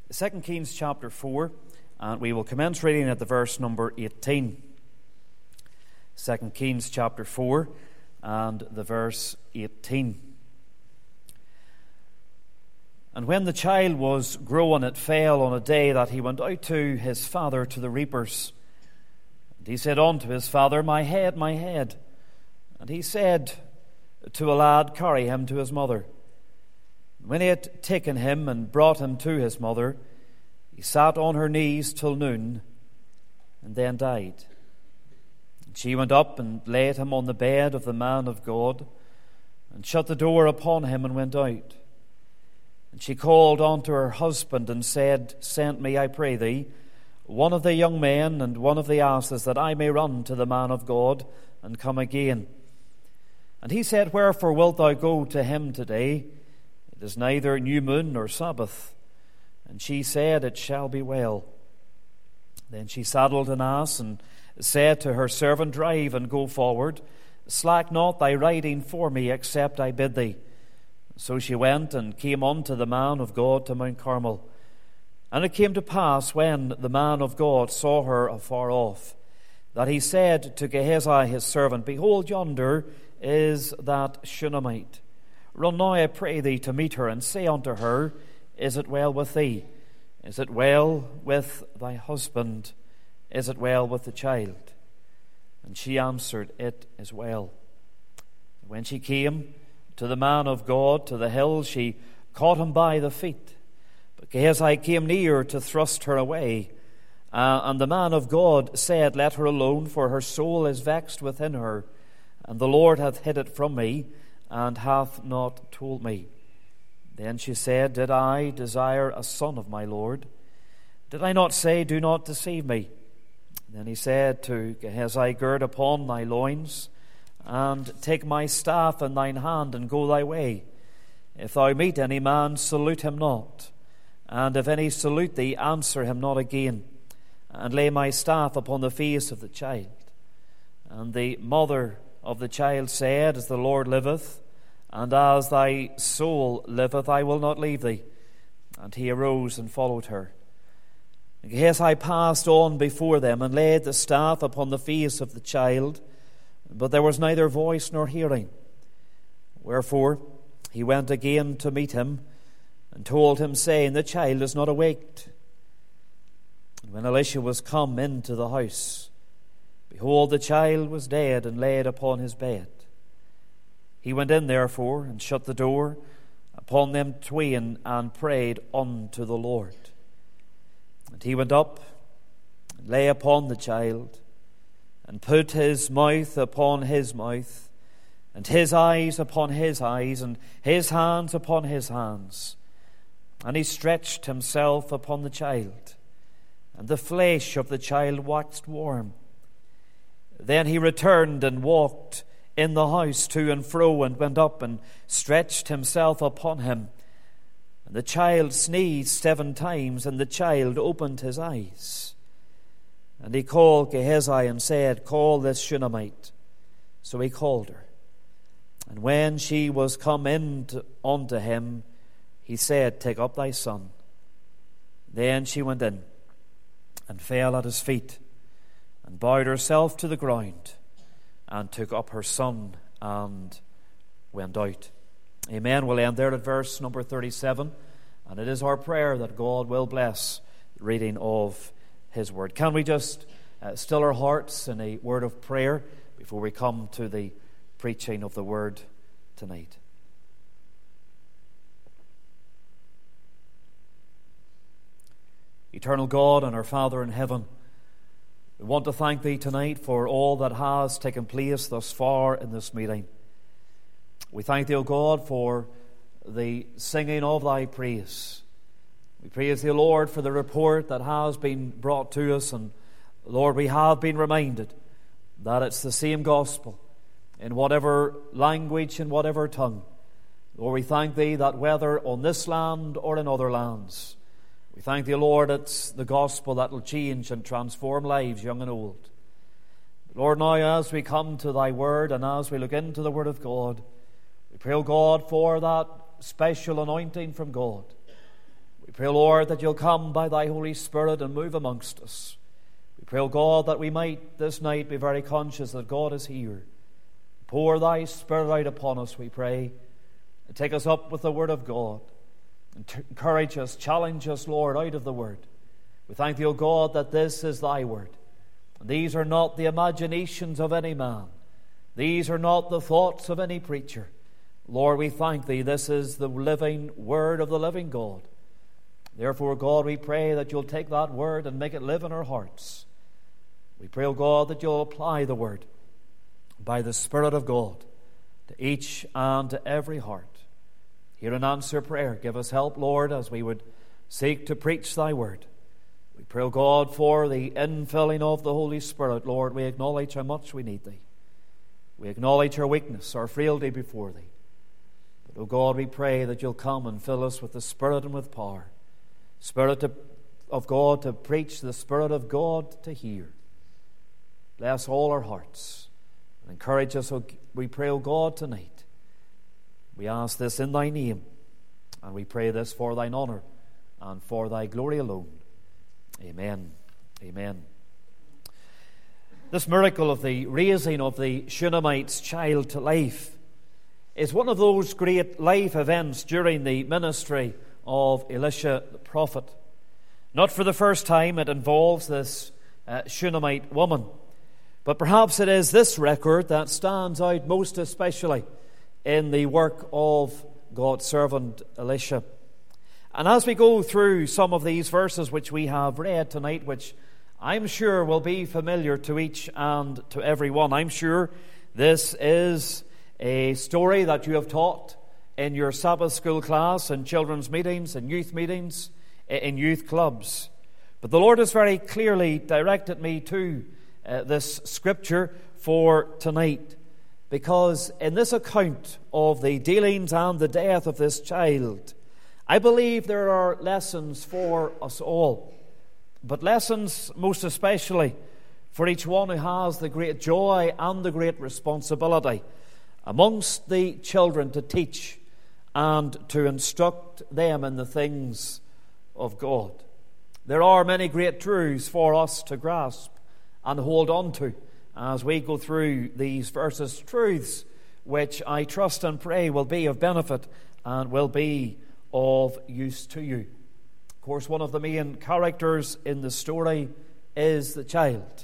2 Kings chapter 4, and we will commence reading at the verse number 18. 2 Kings chapter 4 and the verse 18. And when the child was grown, it fell on a day that he went out to his father to the reapers. And he said unto his father, My head, my head. And he said to a lad, Carry him to his mother. When he had taken him and brought him to his mother, he sat on her knees till noon, and then died. And she went up and laid him on the bed of the man of God, and shut the door upon him, and went out. And she called unto her husband, and said, Send me, I pray thee, one of the young men and one of the asses, that I may run to the man of God, and come again. And he said, Wherefore wilt thou go to him today? It is neither new moon nor Sabbath. And she said, It shall be well. Then she saddled an ass, and said to her servant, Drive and go forward. Slack not thy riding for me, except I bid thee. So she went and came unto the man of God to Mount Carmel. And it came to pass, when the man of God saw her afar off, that he said to Gehazi his servant, Behold, yonder is that Shunammite. Run now, I pray thee, to meet her, and say unto her, Is it well with thee? Is it well with thy husband? Is it well with the child? And she answered, It is well. When she came to the man of God to the hill, she caught him by the feet. But Gehazi came near to thrust her away. And the man of God said, Let her alone, for her soul is vexed within her, and the Lord hath hid it from me, and hath not told me. Then she said, Did I desire a son of my Lord? Did I not say, Do not deceive me? Then he said to Gehazi, Gird upon thy loins, and take my staff in thine hand, and go thy way. If thou meet any man, salute him not. And if any salute thee, answer him not again. And lay my staff upon the face of the child. And the mother of the child said, As the Lord liveth, and as thy soul liveth, I will not leave thee. And he arose and followed her. And Gehazi passed on before them, and laid the staff upon the face of the child, but there was neither voice nor hearing. Wherefore he went again to meet him, and told him, saying, The child is not awaked. And when Elisha was come into the house, behold, the child was dead, and laid upon his bed. He went in therefore, and shut the door upon them twain, and prayed unto the Lord. And he went up, and lay upon the child, and put his mouth upon his mouth, and his eyes upon his eyes, and his hands upon his hands. And he stretched himself upon the child, and the flesh of the child waxed warm. Then he returned and walked in the house to and fro, and went up and stretched himself upon him. And the child sneezed 7 times, and the child opened his eyes. And he called Gehazi and said, Call this Shunammite. So he called her. And when she was come in unto him, he said, Take up thy son. Then she went in, and fell at his feet, and bowed herself to the ground, and took up her son, and went out. Amen. We'll end there at verse number 37, and it is our prayer that God will bless the reading of his word. Can we just still our hearts in a word of prayer before we come to the preaching of the word tonight? Eternal God and our Father in heaven, we want to thank thee tonight for all that has taken place thus far in this meeting. We thank thee, O God, for the singing of thy praise. We praise thee, Lord, for the report that has been brought to us. And Lord, we have been reminded that it's the same gospel in whatever language, in whatever tongue. Lord, we thank thee that whether on this land or in other lands, we thank thee, Lord, it's the gospel that will change and transform lives, young and old. Lord, now as we come to thy word and as we look into the word of God, we pray, O God, for that special anointing from God. We pray, Lord, that you'll come by thy Holy Spirit and move amongst us. We pray, O God, that we might this night be very conscious that God is here. Pour thy Spirit out upon us, we pray, and take us up with the Word of God. Encourage us, challenge us, Lord, out of the Word. We thank thee, O God, that this is thy Word. And these are not the imaginations of any man. These are not the thoughts of any preacher. Lord, we thank thee, this is the living Word of the living God. Therefore, God, we pray that you'll take that Word and make it live in our hearts. We pray, O God, that you'll apply the Word by the Spirit of God to each and to every heart. Hear and answer prayer. Give us help, Lord, as we would seek to preach thy Word. We pray, O God, for the infilling of the Holy Spirit. Lord, we acknowledge how much we need thee. We acknowledge our weakness, our frailty before thee. But, O God, we pray that you'll come and fill us with the Spirit and with power. Spirit of God to preach, the Spirit of God to hear. Bless all our hearts. And encourage us, we pray, O God, tonight. We ask this in thy name, and we pray this for thine honor and for thy glory alone. Amen. Amen. This miracle of the raising of the Shunammite's child to life is one of those great life events during the ministry of Elisha the prophet. Not for the first time it involves this Shunammite woman, but perhaps it is this record that stands out most especially in the work of God's servant Elisha. And as we go through some of these verses which we have read tonight, which I'm sure will be familiar to each and to every one, I'm sure this is a story that you have taught in your Sabbath school class, in children's meetings, in youth meetings, in youth clubs. But the Lord has very clearly directed me to this scripture for tonight, because in this account of the dealings and the death of this child, I believe there are lessons for us all, but lessons most especially for each one who has the great joy and the great responsibility amongst the children to teach and to instruct them in the things of God. There are many great truths for us to grasp and hold on to as we go through these verses, truths which I trust and pray will be of benefit and will be of use to you. Of course, one of the main characters in the story is the child.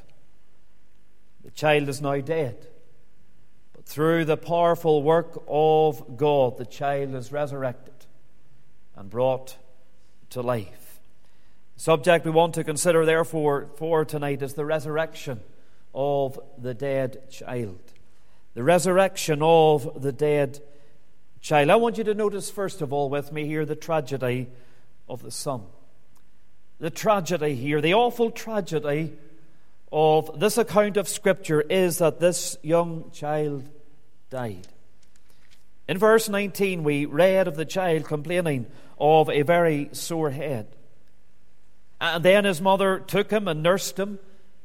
The child is now dead, but through the powerful work of God, the child is resurrected and brought to life. The subject we want to consider, therefore, for tonight is the resurrection of the dead child. The resurrection of the dead child. I want you to notice, first of all, with me here, the tragedy of the son. The tragedy here, the awful tragedy of this account of Scripture is that this young child died. In verse 19, we read of the child complaining of a very sore head. And then his mother took him and nursed him.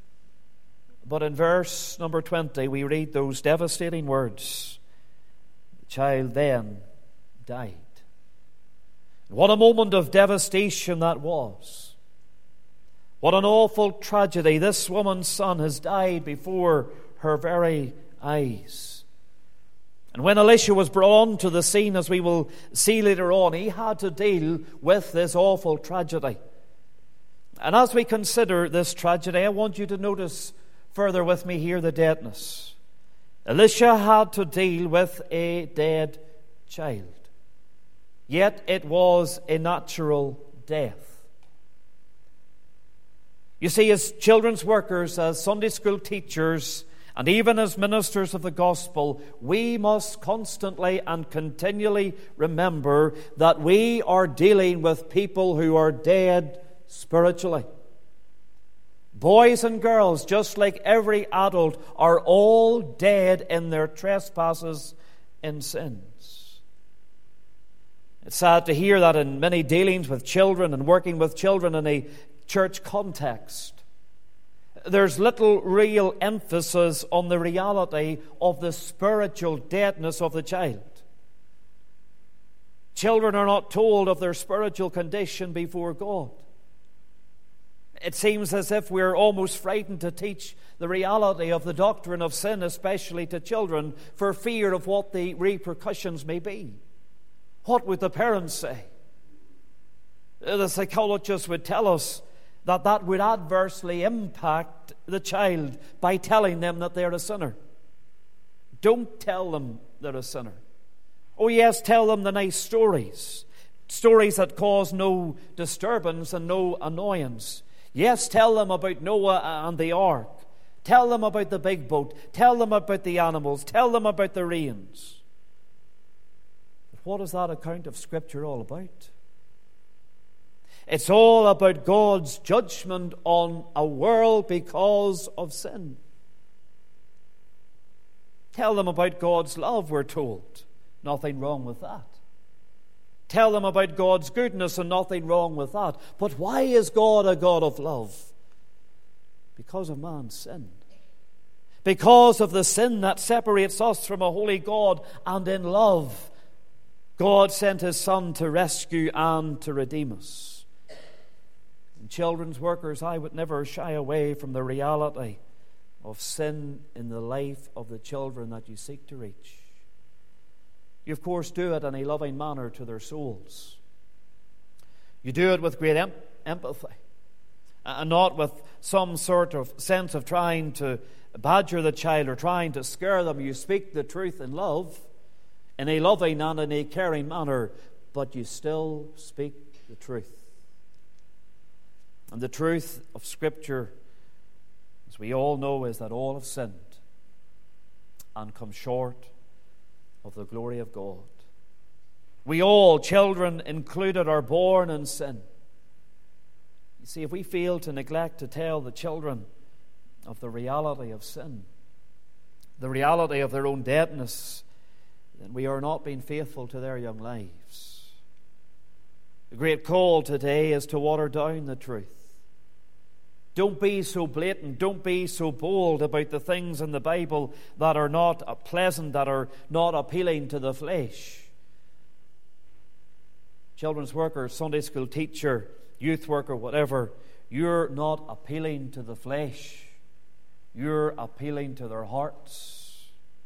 But in verse number 20, we read those devastating words. The child then died. What a moment of devastation that was. What an awful tragedy. This woman's son has died before her very eyes. And when Elisha was brought onto the scene, as we will see later on, he had to deal with this awful tragedy. And as we consider this tragedy, I want you to notice further with me here the deadness. Elisha had to deal with a dead child. Yet it was a natural death. You see, as children's workers, as Sunday school teachers, and even as ministers of the gospel, we must constantly and continually remember that we are dealing with people who are dead spiritually. Boys and girls, just like every adult, are all dead in their trespasses and sins. It's sad to hear that in many dealings with children and working with children in a church context, there's little real emphasis on the reality of the spiritual deadness of the child. Children are not told of their spiritual condition before God. It seems as if we're almost frightened to teach the reality of the doctrine of sin, especially to children, for fear of what the repercussions may be. What would the parents say? The psychologists would tell us that that would adversely impact the child by telling them that they're a sinner. Don't tell them they're a sinner. Oh yes, tell them the nice stories. Stories that cause no disturbance and no annoyance. Yes, tell them about Noah and the ark. Tell them about the big boat. Tell them about the animals. Tell them about the rains. But what is that account of Scripture all about? It's all about God's judgment on a world because of sin. Tell them about God's love, we're told. Nothing wrong with that. Tell them about God's goodness, and nothing wrong with that. But why is God a God of love? Because of man's sin. Because of the sin that separates us from a holy God, and in love, God sent His Son to rescue and to redeem us. And children's workers, I would never shy away from the reality of sin in the life of the children that you seek to reach. You, of course, do it in a loving manner to their souls. You do it with great empathy, and not with some sort of sense of trying to badger the child or trying to scare them. You speak the truth in love, in a loving and in a caring manner, but you still speak the truth. And the truth of Scripture, as we all know, is that all have sinned and come short of the glory of God. We all, children included, are born in sin. You see, if we fail to neglect to tell the children of the reality of sin, the reality of their own deadness, then we are not being faithful to their young lives. The great call today is to water down the truth. Don't be so blatant, don't be so bold about the things in the Bible that are not pleasant, that are not appealing to the flesh. Children's worker, Sunday school teacher, youth worker, whatever, you're not appealing to the flesh. You're appealing to their hearts.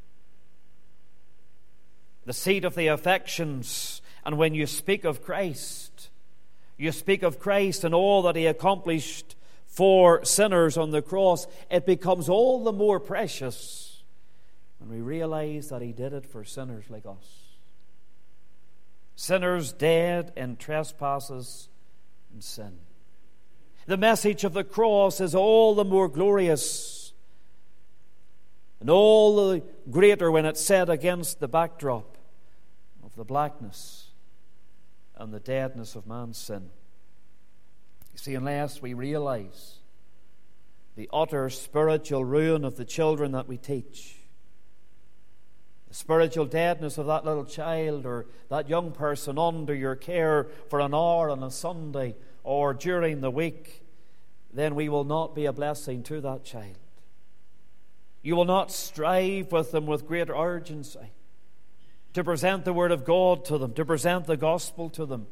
The seat of the affections. And when you speak of Christ, you speak of Christ and all that He accomplished for sinners on the cross. It becomes all the more precious when we realize that He did it for sinners like us. Sinners dead in trespasses and sin. The message of the cross is all the more glorious and all the greater when it's set against the backdrop of the blackness and the deadness of man's sin. You see, unless we realize the utter spiritual ruin of the children that we teach, the spiritual deadness of that little child or that young person under your care for an hour on a Sunday or during the week, then we will not be a blessing to that child. You will not strive with them with greater urgency to present the Word of God to them, to present the gospel to them.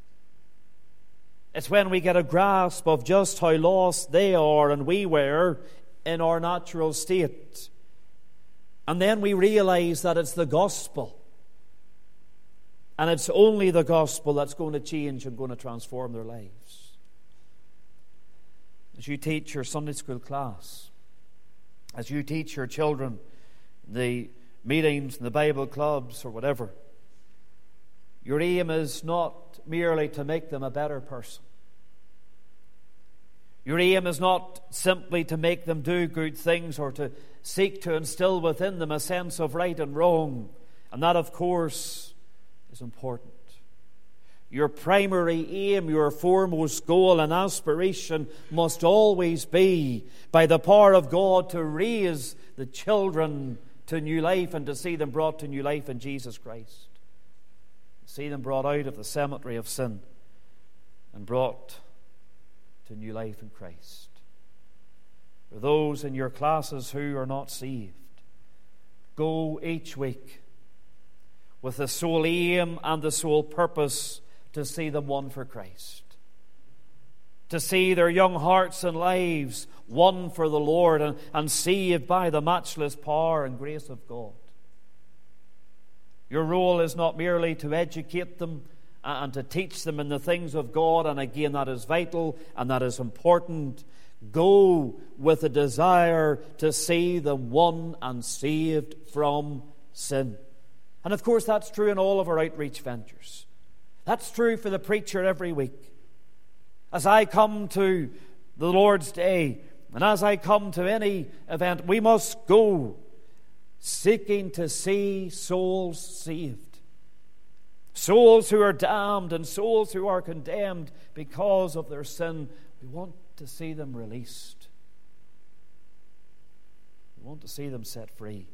It's when we get a grasp of just how lost they are and we were in our natural state. And then we realize that it's the gospel. And it's only the gospel that's going to change and going to transform their lives. As you teach your Sunday school class, as you teach your children the meetings and the Bible clubs or whatever, your aim is not merely to make them a better person. Your aim is not simply to make them do good things or to seek to instill within them a sense of right and wrong. And that, of course, is important. Your primary aim, your foremost goal and aspiration must always be, by the power of God, to raise the children to new life and to see them brought to new life in Jesus Christ. See them brought out of the cemetery of sin and brought to new life in Christ. For those in your classes who are not saved, go each week with the sole aim and the sole purpose to see them won for Christ, to see their young hearts and lives won for the Lord and saved by the matchless power and grace of God. Your role is not merely to educate them and to teach them in the things of God, and again, that is vital and that is important. Go with a desire to see them won and saved from sin. And of course, that's true in all of our outreach ventures. That's true for the preacher every week. As I come to the Lord's Day, and as I come to any event, we must go seeking to see souls saved. Souls who are damned and souls who are condemned because of their sin. We want to see them released. We want to see them set free.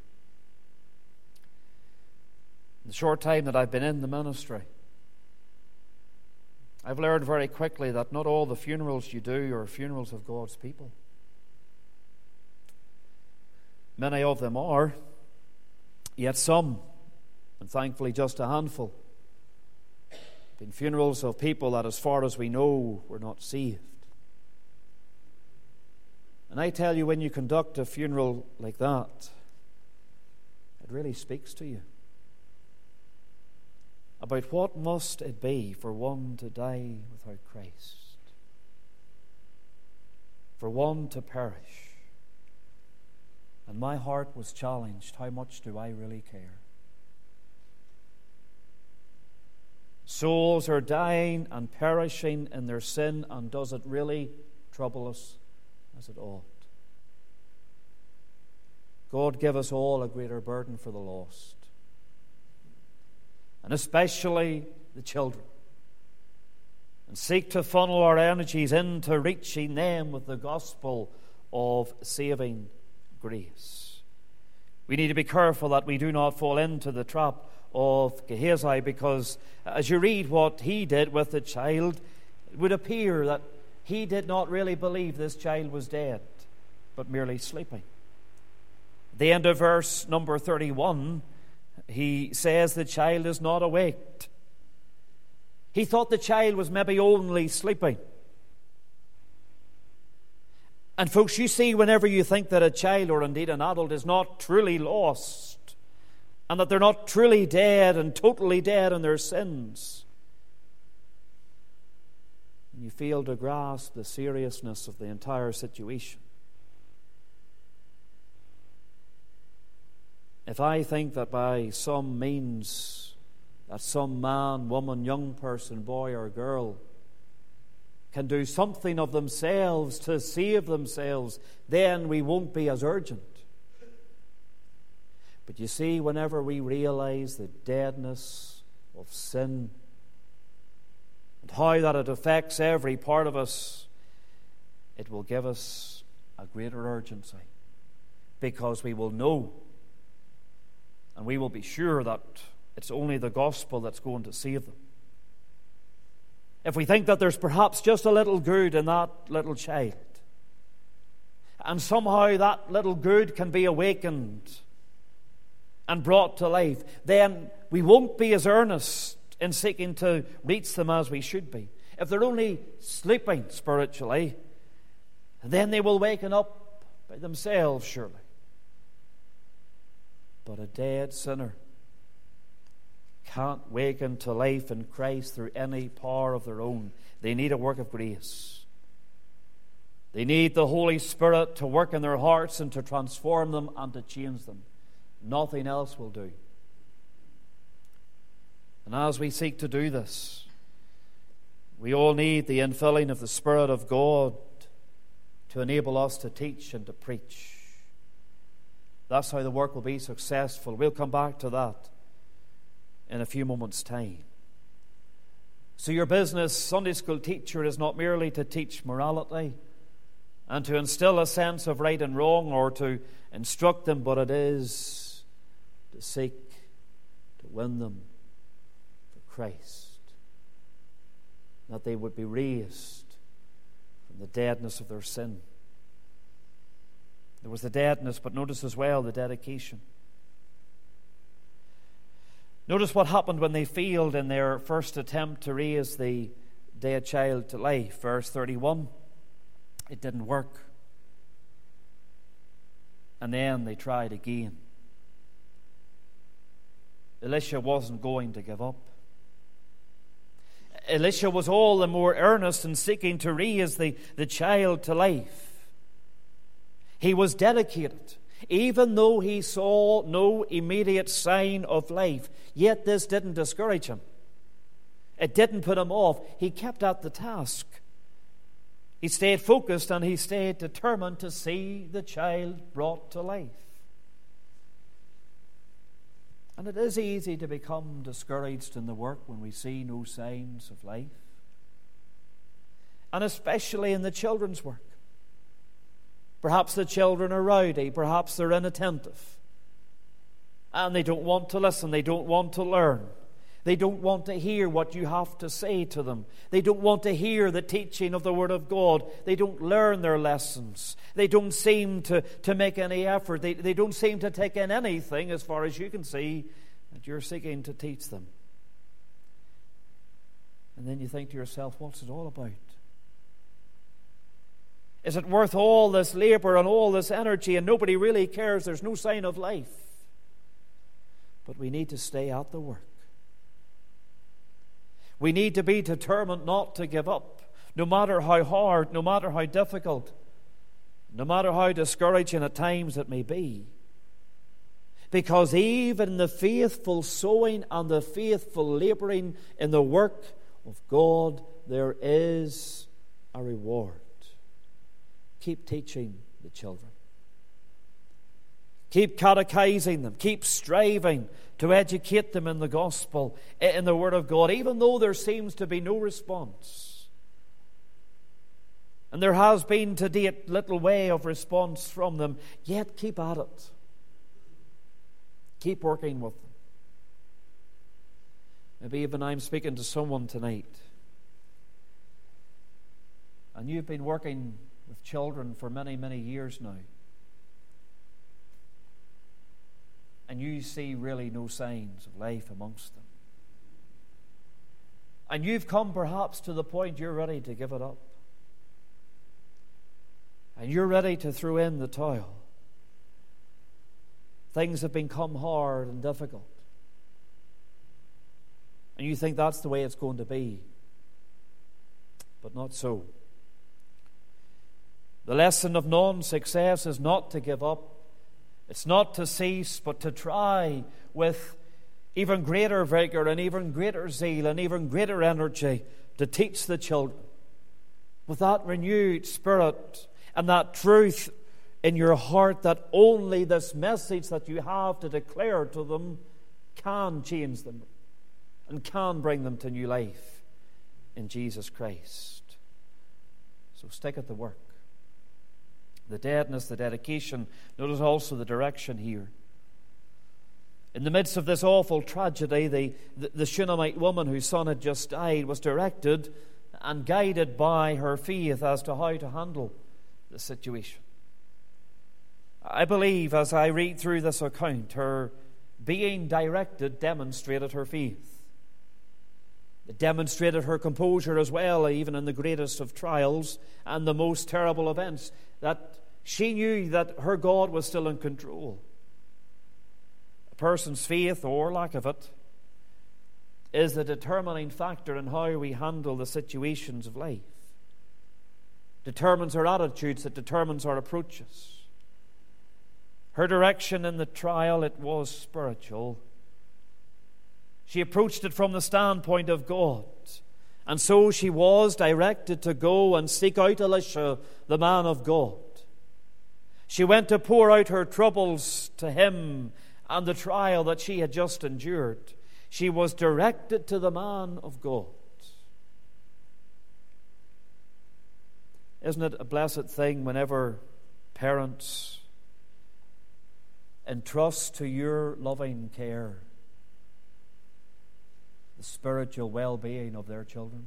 In the short time that I've been in the ministry, I've learned very quickly that not all the funerals you do are funerals of God's people. Many of them are, yet some, and thankfully just a handful, have been funerals of people that, as far as we know, were not saved. And I tell you, when you conduct a funeral like that, it really speaks to you about what must it be for one to die without Christ, for one to perish. And my heart was challenged. How much do I really care? Souls are dying and perishing in their sin, and does it really trouble us as it ought? God give us all a greater burden for the lost, and especially the children, and seek to funnel our energies into reaching them with the gospel of saving grace. We need to be careful that we do not fall into the trap of Gehazi, because as you read what he did with the child, it would appear that he did not really believe this child was dead, but merely sleeping. At the end of verse number 31, he says the child is not awake. He thought the child was maybe only sleeping. And folks, you see, whenever you think that a child, or indeed an adult, is not truly lost, and that they're not truly dead and totally dead in their sins, and you fail to grasp the seriousness of the entire situation. If I think that by some means that some man, woman, young person, boy or girl can do something of themselves to save themselves, then we won't be as urgent. But you see, whenever we realize the deadness of sin and how that it affects every part of us, it will give us a greater urgency, because we will know and we will be sure that it's only the gospel that's going to save them. If we think that there's perhaps just a little good in that little child, and somehow that little good can be awakened and brought to life, then we won't be as earnest in seeking to reach them as we should be. If they're only sleeping spiritually, then they will waken up by themselves, surely. But a dead sinner can't waken to life in Christ through any power of their own. They need a work of grace. They need the Holy Spirit to work in their hearts and to transform them and to change them. Nothing else will do. And as we seek to do this, we all need the infilling of the Spirit of God to enable us to teach and to preach. That's how the work will be successful. We'll come back to that in a few moments' time. So your business, Sunday school teacher, is not merely to teach morality and to instill a sense of right and wrong or to instruct them, but it is to seek to win them for Christ, that they would be raised from the deadness of their sin. There was the deadness, but notice as well the dedication. Notice what happened when they failed in their first attempt to raise the dead child to life. Verse 31, it didn't work. And then they tried again. Elisha wasn't going to give up. Elisha was all the more earnest in seeking to raise the child to life. He was dedicated, even though he saw no immediate sign of life. Yet this didn't discourage him. It didn't put him off. He kept at the task. He stayed focused and he stayed determined to see the child brought to life. And it is easy to become discouraged in the work when we see no signs of life. And especially in the children's work. Perhaps the children are rowdy, perhaps they're inattentive. And they don't want to listen, they don't want to learn. They don't want to hear what you have to say to them. They don't want to hear the teaching of the Word of God. They don't learn their lessons. They don't seem to make any effort. They don't seem to take in anything, as far as you can see, that you're seeking to teach them. And then you think to yourself, what's it all about? Is it worth all this labor and all this energy and nobody really cares? There's no sign of life. But we need to stay at the work. We need to be determined not to give up, no matter how hard, no matter how difficult, no matter how discouraging at times it may be. Because even the faithful sowing and the faithful laboring in the work of God, there is a reward. Keep teaching the children. Keep catechizing them. Keep striving to educate them in the gospel, in the Word of God, even though there seems to be no response. And there has been to date little way of response from them, yet keep at it. Keep working with them. Maybe even I'm speaking to someone tonight, and you've been working with children for many, many years now. And you see really no signs of life amongst them. And you've come perhaps to the point you're ready to give it up. And you're ready to throw in the towel. Things have become hard and difficult. And you think that's the way it's going to be. But not so. The lesson of non-success is not to give up. It's not to cease, but to try with even greater vigor and even greater zeal and even greater energy to teach the children with that renewed spirit and that truth in your heart that only this message that you have to declare to them can change them and can bring them to new life in Jesus Christ. So stick at the work. The deadness, the dedication. Notice also the direction here. In the midst of this awful tragedy, the Shunammite woman whose son had just died was directed and guided by her faith as to how to handle the situation. I believe as I read through this account, her being directed demonstrated her faith. It demonstrated her composure as well, even in the greatest of trials and the most terrible events, that she knew that her God was still in control. A person's faith, or lack of it, is the determining factor in how we handle the situations of life. It determines our attitudes, it determines our approaches. Her direction in the trial, it was spiritual. She approached it from the standpoint of God. And so she was directed to go and seek out Elisha, the man of God. She went to pour out her troubles to him and the trial that she had just endured. She was directed to the man of God. Isn't it a blessed thing whenever parents entrust to your loving care the spiritual well-being of their children?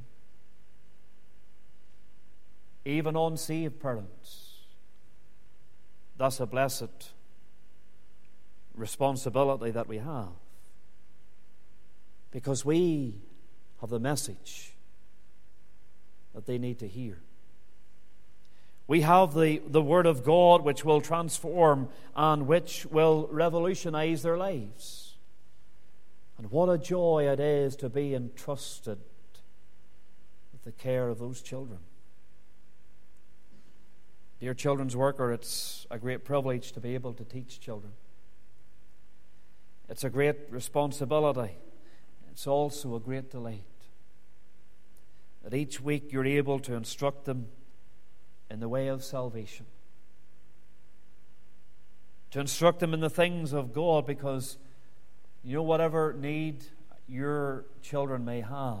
Even unsaved parents. That's a blessed responsibility that we have. because we have the message that they need to hear. We have the Word of God which will transform and which will revolutionize their lives. And what a joy it is to be entrusted with the care of those children. Dear children's worker, it's a great privilege to be able to teach children. It's a great responsibility. It's also a great delight that each week you're able to instruct them in the way of salvation, to instruct them in the things of God, because you know, whatever need your children may have,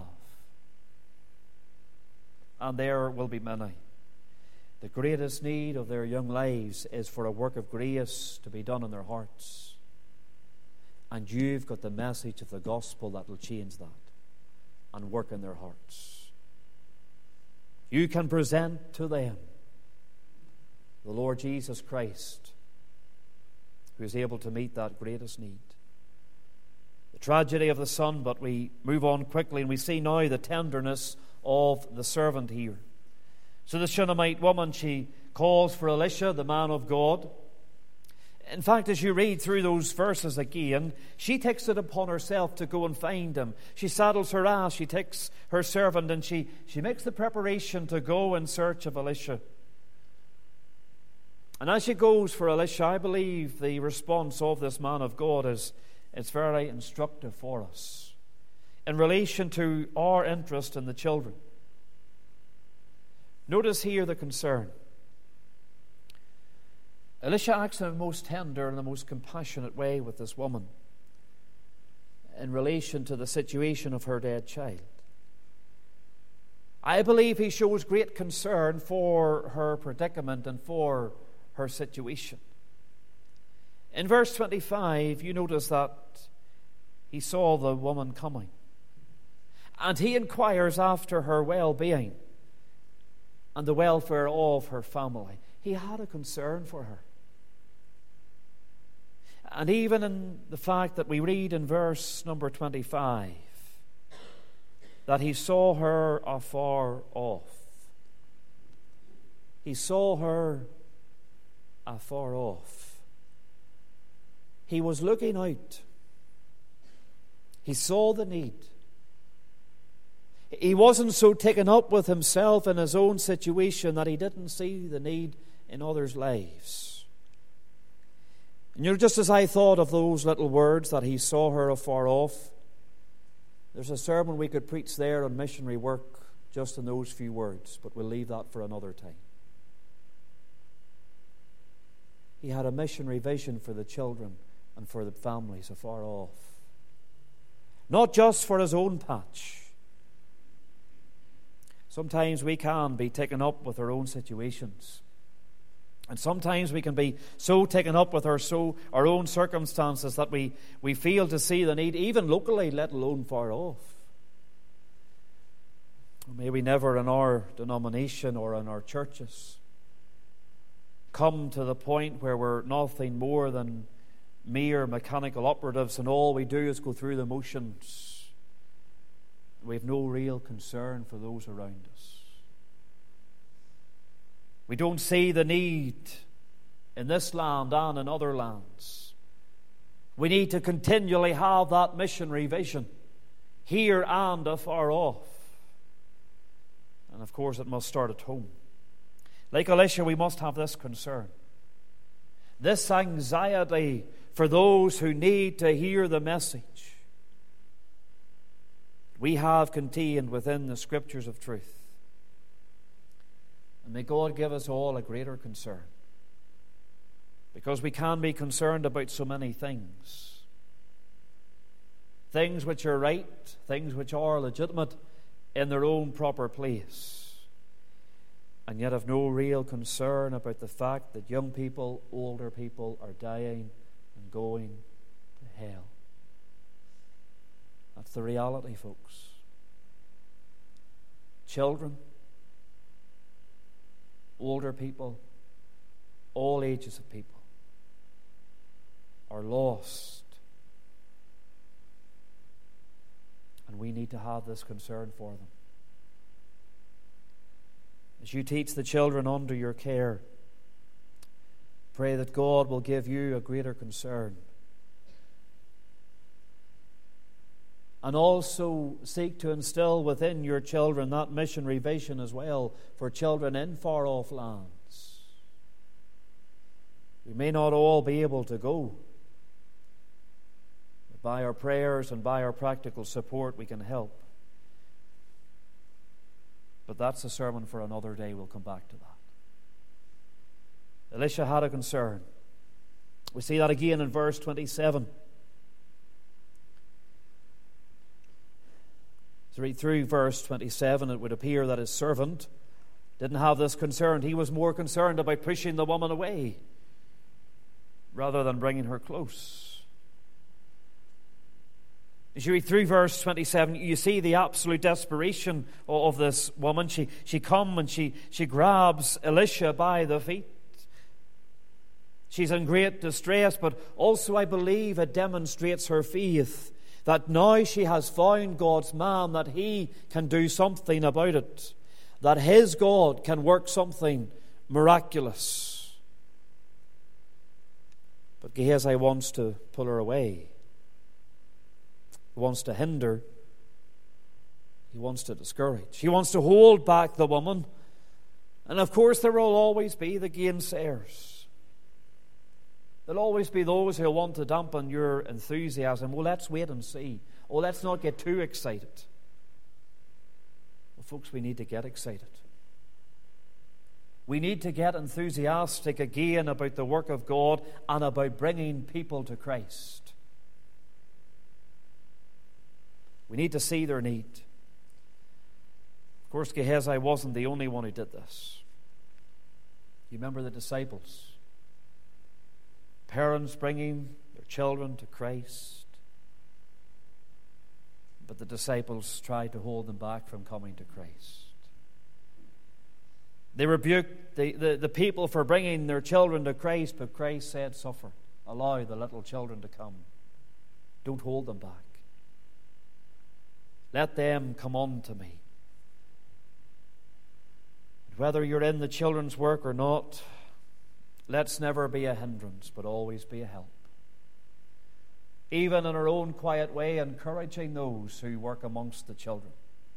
and there will be many, the greatest need of their young lives is for a work of grace to be done in their hearts. And you've got the message of the gospel that will change that and work in their hearts. You can present to them the Lord Jesus Christ, who is able to meet that greatest need. The tragedy of the son, but we move on quickly and we see now the tenderness of the servant here. So the Shunammite woman, she calls for Elisha, the man of God. In fact, as you read through those verses again, she takes it upon herself to go and find him. She saddles her ass, she takes her servant, and she makes the preparation to go in search of Elisha. And as she goes for Elisha, I believe the response of this man of God is very instructive for us in relation to our interest in the children. Notice here the concern. Elisha acts in the most tender and the most compassionate way with this woman in relation to the situation of her dead child. I believe he shows great concern for her predicament and for her situation. In verse 25, you notice that he saw the woman coming, and he inquires after her well-being and the welfare of her family. He had a concern for her. And even in the fact that we read in verse number 25 that he saw her afar off. He saw her afar off. He was looking out. He saw the need. He wasn't so taken up with himself and his own situation that he didn't see the need in others' lives. And you know, just as I thought of those little words that he saw her afar off, there's a sermon we could preach there on missionary work just in those few words, but we'll leave that for another time. He had a missionary vision for the children and for the families afar off. Not just for his own patch. Sometimes we can be taken up with our own situations. And sometimes we can be so taken up with our own circumstances that we fail to see the need, even locally, let alone far off. Or may we never in our denomination or in our churches come to the point where we're nothing more than mere mechanical operatives and all we do is go through the motions. We have no real concern for those around us. We don't see the need in this land and in other lands. We need to continually have that missionary vision, here and afar off. And of course, it must start at home. Like Elisha, we must have this concern, this anxiety for those who need to hear the message we have contained within the Scriptures of truth. And may God give us all a greater concern, because we can be concerned about so many things. Things which are right, things which are legitimate in their own proper place, and yet have no real concern about the fact that young people, older people are dying and going to hell. That's the reality, folks. Children, older people, all ages of people are lost And we need to have this concern for them. As you teach the children under your care, pray that God will give you a greater concern. And also seek to instill within your children that missionary vision as well for children in far-off lands. We may not all be able to go, but by our prayers and by our practical support we can help. But that's a sermon for another day. We'll come back to that. Elisha had a concern. We see that again in verse 27. To read through verse 27, it would appear that his servant didn't have this concern. He was more concerned about pushing the woman away rather than bringing her close. As you read through verse 27, you see the absolute desperation of this woman. She comes and she grabs Elisha by the feet. She's in great distress, but also I believe it demonstrates her faith that now she has found God's man, that He can do something about it, that His God can work something miraculous. But Gehazi wants to pull her away. He wants to hinder. He wants to discourage. He wants to hold back the woman. And of course there will always be the gainsayers. There'll always be those who want to dampen your enthusiasm. Well, let's wait and see. Oh, let's not get too excited. Well, folks, we need to get excited. We need to get enthusiastic again about the work of God and about bringing people to Christ. We need to see their need. Of course, Gehazi wasn't the only one who did this. You remember the disciples? Parents bringing their children to Christ. But the disciples tried to hold them back from coming to Christ. They rebuked the people for bringing their children to Christ, but Christ said, suffer. Allow the little children to come. Don't hold them back. Let them come unto me. Whether you're in the children's work or not, let's never be a hindrance, but always be a help. Even in our own quiet way, encouraging those who work amongst the children.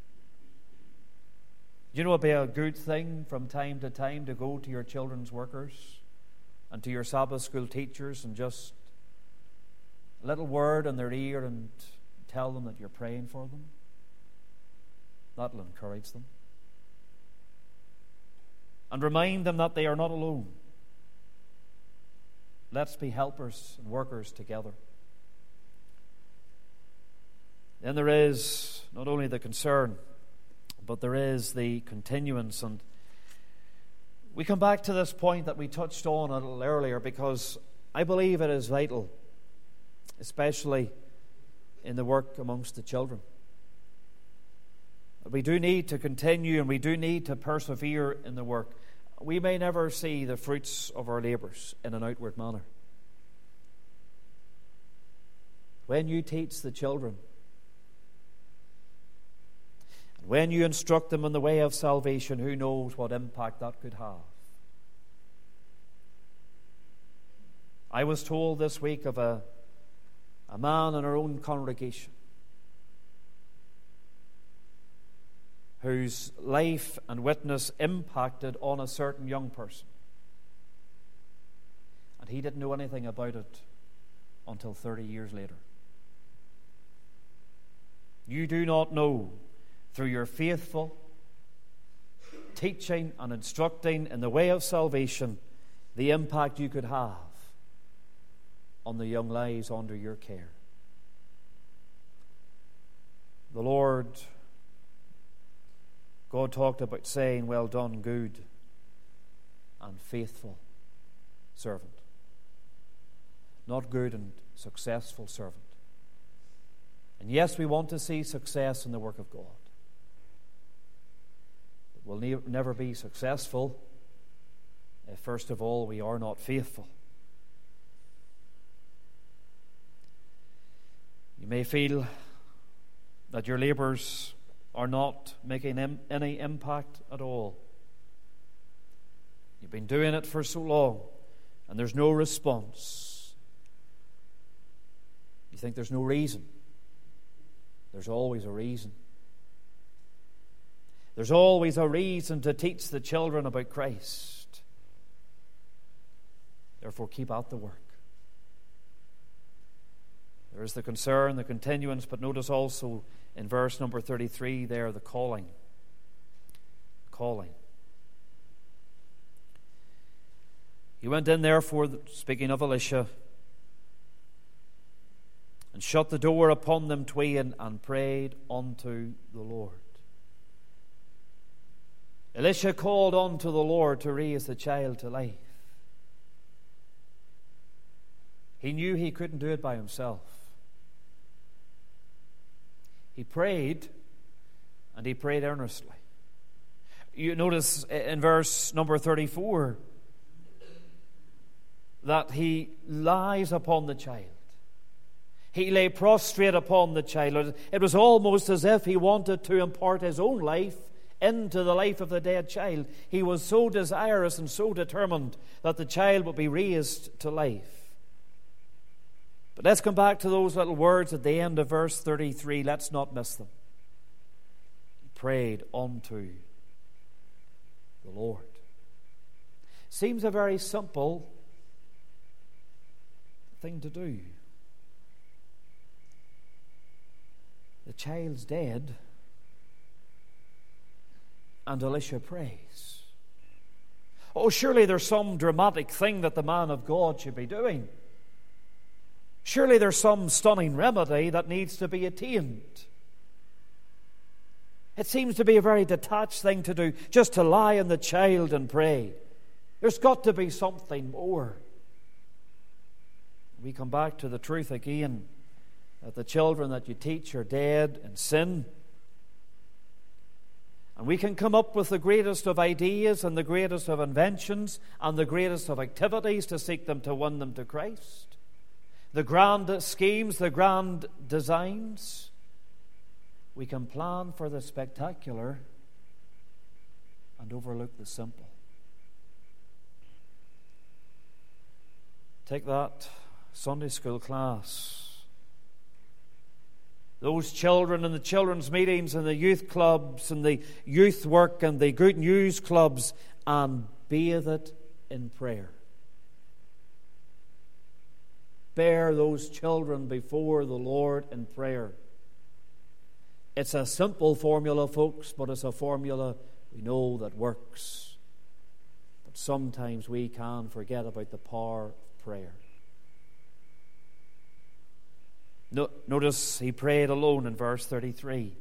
You know, it'd be a good thing from time to time to go to your children's workers and to your Sabbath school teachers and just a little word in their ear and tell them that you're praying for them. That'll encourage them. And remind them that they are not alone. Let's be helpers and workers together. Then there is not only the concern, but there is the continuance. And we come back to this point that we touched on a little earlier, because I believe it is vital, especially in the work amongst the children. We do need to continue and we do need to persevere in the work. We may never see the fruits of our labours in an outward manner. When you teach the children, and when you instruct them in the way of salvation, who knows what impact that could have. I was told this week of a man in our own congregation whose life and witness impacted on a certain young person. And he didn't know anything about it until 30 years later. You do not know, through your faithful teaching and instructing in the way of salvation, the impact you could have on the young lives under your care. The Lord, God talked about saying, well done, good and faithful servant. Not good and successful servant. And yes, we want to see success in the work of God. But we'll never be successful if, first of all, we are not faithful. You may feel that your labors are not making any impact at all. You've been doing it for so long, and there's no response. You think there's no reason. There's always a reason. There's always a reason to teach the children about Christ. Therefore, keep at the work. There is the concern, the continuance, but notice also in verse number 33 there, the calling. Calling. He went in, therefore, speaking of Elisha, and shut the door upon them twain, and prayed unto the Lord. Elisha called unto the Lord to raise the child to life. He knew he couldn't do it by himself. He prayed, and he prayed earnestly. You notice in verse number 34 that he lies upon the child. He lay prostrate upon the child. It was almost as if he wanted to impart his own life into the life of the dead child. He was so desirous and so determined that the child would be raised to life. But let's come back to those little words at the end of verse 33. Let's not miss them. He prayed unto the Lord. Seems a very simple thing to do. The child's dead, and Elisha prays. Oh, surely there's some dramatic thing that the man of God should be doing. Surely there's some stunning remedy that needs to be attained. It seems to be a very detached thing to do, just to lie in the child and pray. There's got to be something more. We come back to the truth again, that the children that you teach are dead in sin. And we can come up with the greatest of ideas and the greatest of inventions and the greatest of activities to seek them, to win them to Christ. The grand schemes, the grand designs. We can plan for the spectacular and overlook the simple. Take that Sunday school class. Those children in the children's meetings and the youth clubs and the youth work and the good news clubs, and bathe it in prayer. Bear those children before the Lord in prayer. It's a simple formula, folks, but it's a formula we know that works. But sometimes we can forget about the power of prayer. Notice he prayed alone in verse 33.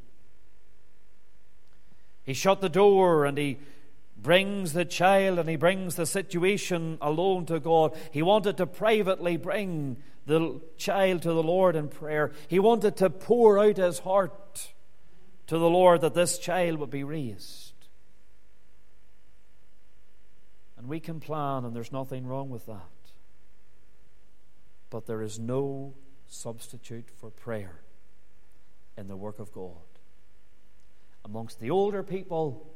He shut the door and he brings the child and he brings the situation alone to God. He wanted to privately bring the child to the Lord in prayer. He wanted to pour out his heart to the Lord that this child would be raised. And we can plan, and there's nothing wrong with that. But there is no substitute for prayer in the work of God. Amongst the older people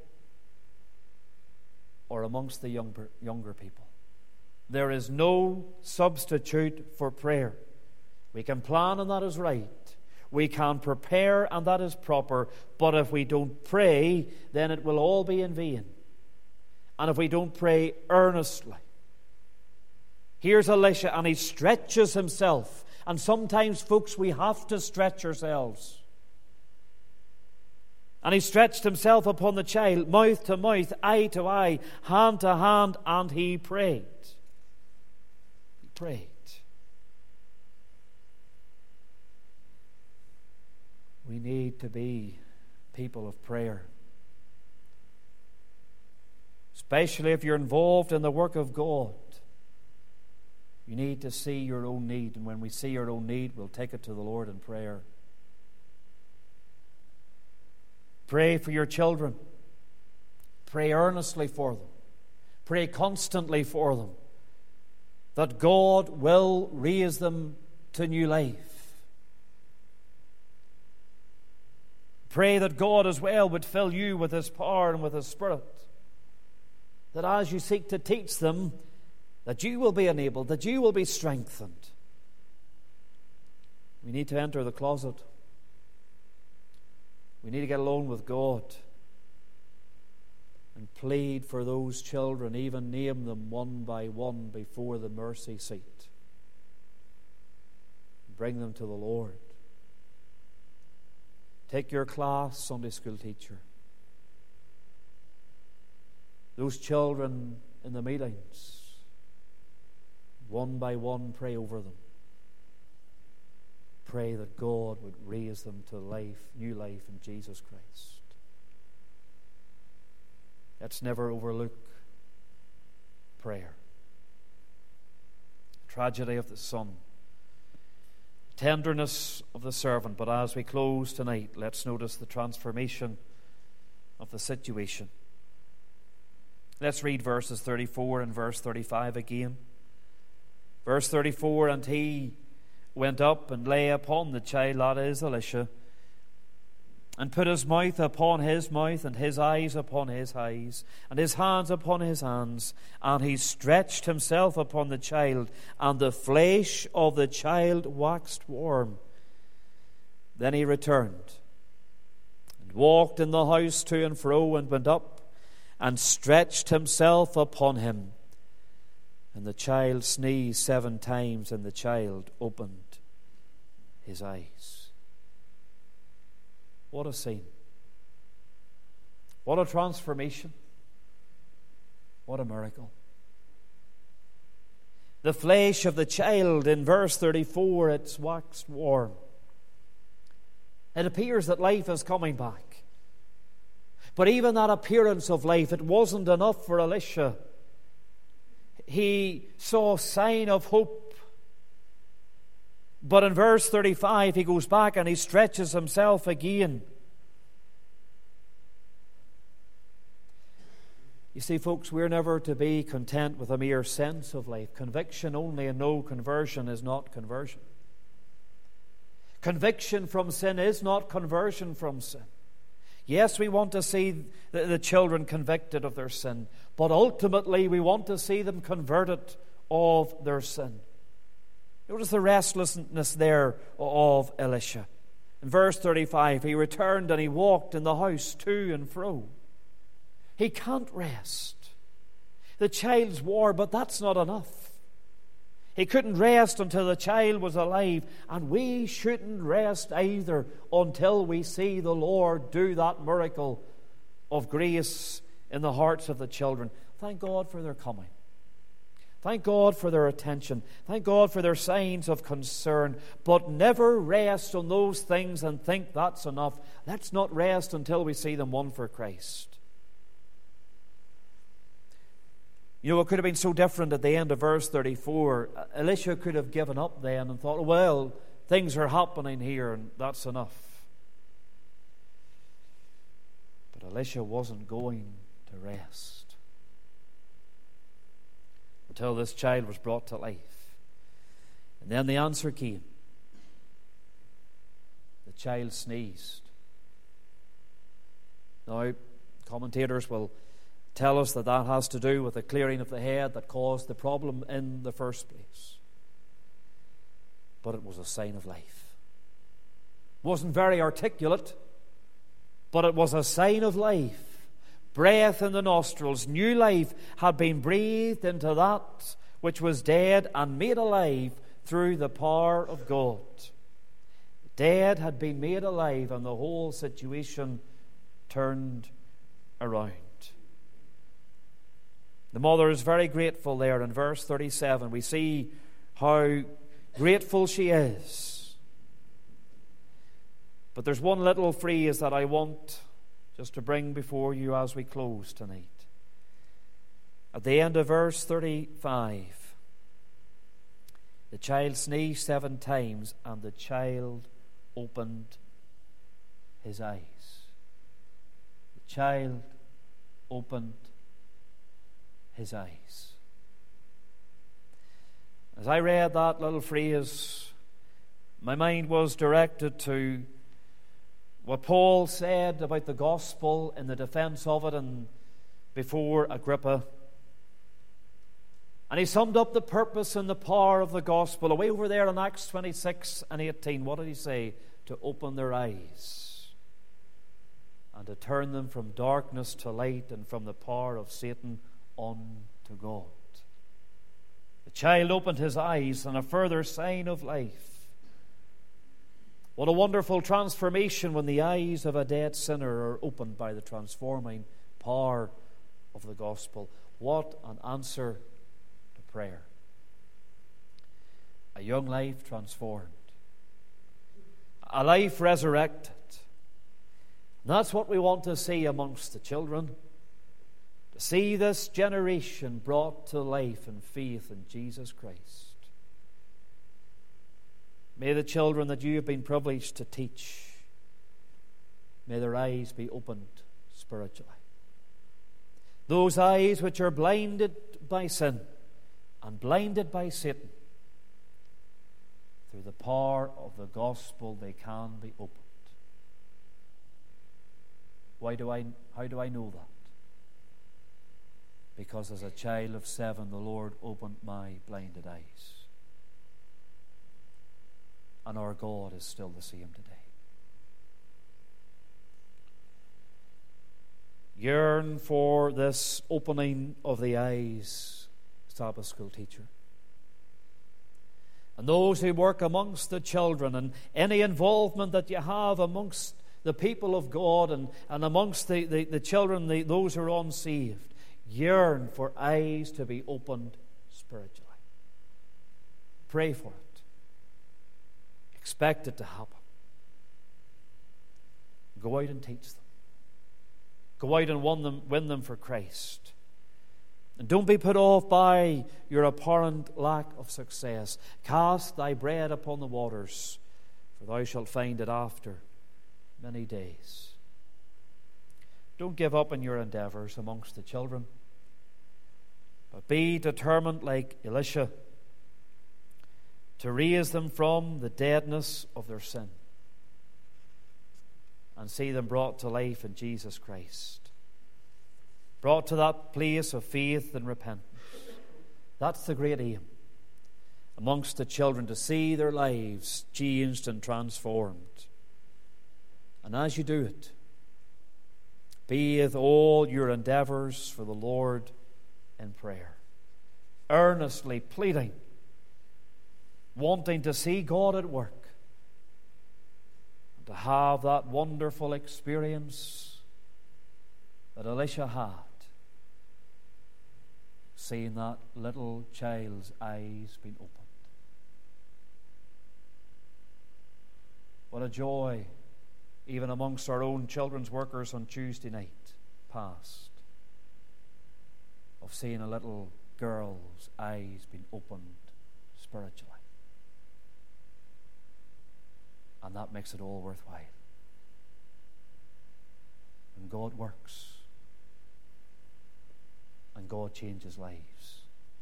or amongst the younger people, there is no substitute for prayer. We can plan, and that is right. We can prepare, and that is proper. But if we don't pray, then it will all be in vain. And if we don't pray earnestly. Here's Elisha, and he stretches himself. And sometimes, folks, we have to stretch ourselves. And he stretched himself upon the child, mouth to mouth, eye to eye, hand to hand, and he prayed. He prayed. We need to be people of prayer. Especially if you're involved in the work of God. You need to see your own need, and when we see our own need, we'll take it to the Lord in prayer. Pray for your children. Pray earnestly for them. Pray constantly for them, that God will raise them to new life. Pray that God as well would fill you with His power and with His Spirit. That as you seek to teach them, that you will be enabled, that you will be strengthened. We need to enter the closet. We need to get alone with God and plead for those children, even name them one by one before the mercy seat. Bring them to the Lord. Take your class, Sunday school teacher. Those children in the meetings, one by one, pray over them. Pray that God would raise them to life, new life in Jesus Christ. Let's never overlook prayer. Tragedy of the son, tenderness of the servant. But as we close tonight, let's notice the transformation of the situation. Let's read verses 34 and verse 35 again. Verse 34, and he went up and lay upon the child, that is Elisha, and put his mouth upon his mouth, and his eyes upon his eyes, and his hands upon his hands. And he stretched himself upon the child, and the flesh of the child waxed warm. Then he returned, and walked in the house to and fro, and went up, and stretched himself upon him. And the child sneezed 7 times, and the child opened his eyes. What a scene. What a transformation. What a miracle. The flesh of the child, in verse 34, it's waxed warm. It appears that life is coming back. But even that appearance of life, it wasn't enough for Elisha. He saw a sign of hope. But in verse 35, he goes back and he stretches himself again. You see, folks, we're never to be content with a mere sense of life. Conviction only and no conversion is not conversion. Conviction from sin is not conversion from sin. Yes, we want to see the children convicted of their sin, but ultimately we want to see them converted of their sin. Notice the restlessness there of Elisha. In verse 35, he returned and he walked in the house to and fro. He can't rest. The child's warm, but that's not enough. He couldn't rest until the child was alive, and we shouldn't rest either until we see the Lord do that miracle of grace in the hearts of the children. Thank God for their coming. Thank God for their attention. Thank God for their signs of concern. But never rest on those things and think that's enough. Let's not rest until we see them won for Christ. You know, it could have been so different at the end of verse 34. Elisha could have given up then and thought, well, things are happening here and that's enough. But Elisha wasn't going to rest until this child was brought to life. And then the answer came. The child sneezed. Now, commentators will tell us that that has to do with the clearing of the head that caused the problem in the first place. But it was a sign of life. It wasn't very articulate, but it was a sign of life. Breath in the nostrils, new life had been breathed into that which was dead and made alive through the power of God. Dead had been made alive, and the whole situation turned around. The mother is very grateful there in verse 37. We see how grateful she is. But there's one little phrase that I want just to bring before you as we close tonight. At the end of verse 35, the child sneezed 7 times, and the child opened his eyes. The child opened his eyes. As I read that little phrase, my mind was directed to what Paul said about the gospel in the defense of it and before Agrippa. And he summed up the purpose and the power of the gospel away over there in Acts 26 and 18. What did he say? To open their eyes and to turn them from darkness to light and from the power of Satan unto God. The child opened his eyes, and a further sign of life. What a wonderful transformation when the eyes of a dead sinner are opened by the transforming power of the gospel. What an answer to prayer. A young life transformed. A life resurrected. And that's what we want to see amongst the children. To see this generation brought to life in faith in Jesus Christ. May the children that you have been privileged to teach, may their eyes be opened spiritually. Those eyes which are blinded by sin and blinded by Satan, through the power of the gospel they can be opened. How do I know that? Because as a child of 7, the Lord opened my blinded eyes. And our God is still the same today. Yearn for this opening of the eyes, Sabbath school teacher. And those who work amongst the children, and any involvement that you have amongst the people of God and amongst the children, those who are unsaved, yearn for eyes to be opened spiritually. Pray for it. Expect it to happen. Go out and teach them. Go out and win them for Christ. And don't be put off by your apparent lack of success. Cast thy bread upon the waters, for thou shalt find it after many days. Don't give up in your endeavors amongst the children, but be determined like Elisha to raise them from the deadness of their sin and see them brought to life in Jesus Christ. Brought to that place of faith and repentance. That's the great aim amongst the children, to see their lives changed and transformed. And as you do it, be with all your endeavors for the Lord in prayer, earnestly pleading, wanting to see God at work, and to have that wonderful experience that Elisha had, seeing that little child's eyes being opened. What a joy, even amongst our own children's workers on Tuesday night past, of seeing a little girl's eyes being opened spiritually. And that makes it all worthwhile. And God works. And God changes lives.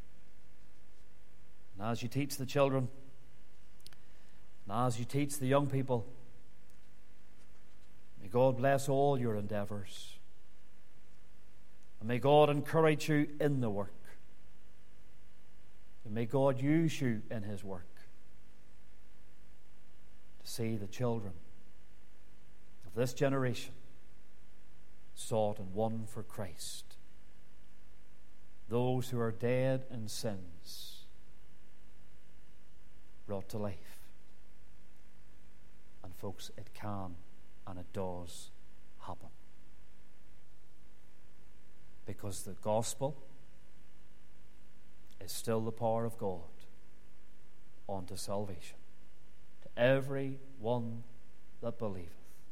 And as you teach the children, and as you teach the young people, may God bless all your endeavors. And may God encourage you in the work. And may God use you in His work to see the children of this generation sought and won for Christ. Those who are dead in sins brought to life. And folks, it can and it does happen. Because the gospel is still the power of God unto salvation to every one that believeth.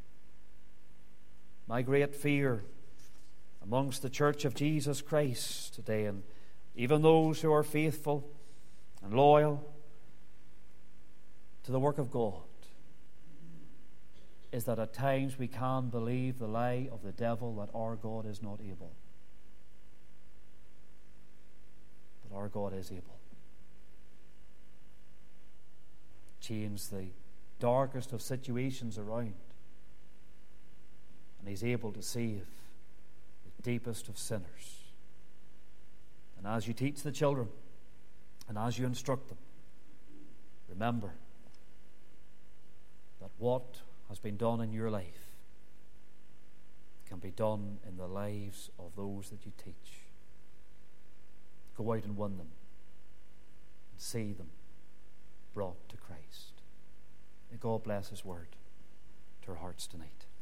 My great fear amongst the church of Jesus Christ today, and even those who are faithful and loyal to the work of God, is that at times we can believe the lie of the devil that our God is not able. But our God is able. Change the darkest of situations around And He's able to save the deepest of sinners. And as you teach the children, and as you instruct them, remember that what has been done in your life can be done in the lives of those that you teach. Go out and win them, and see them brought to Christ. May God bless His word to our hearts tonight.